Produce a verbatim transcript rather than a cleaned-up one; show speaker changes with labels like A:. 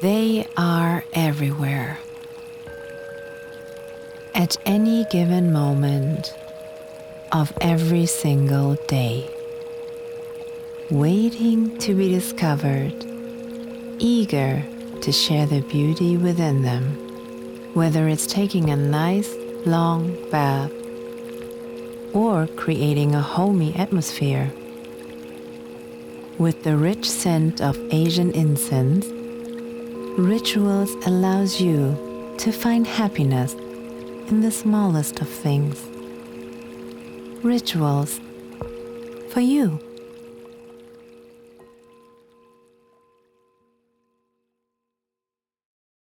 A: They are everywhere. At any given moment of every single day, waiting to be discovered, eager to share the beauty within them, whether it's taking a nice long bath or creating a homey atmosphere. With the rich scent of Asian incense, Rituals allows you to find happiness in the smallest of things. Rituals for you.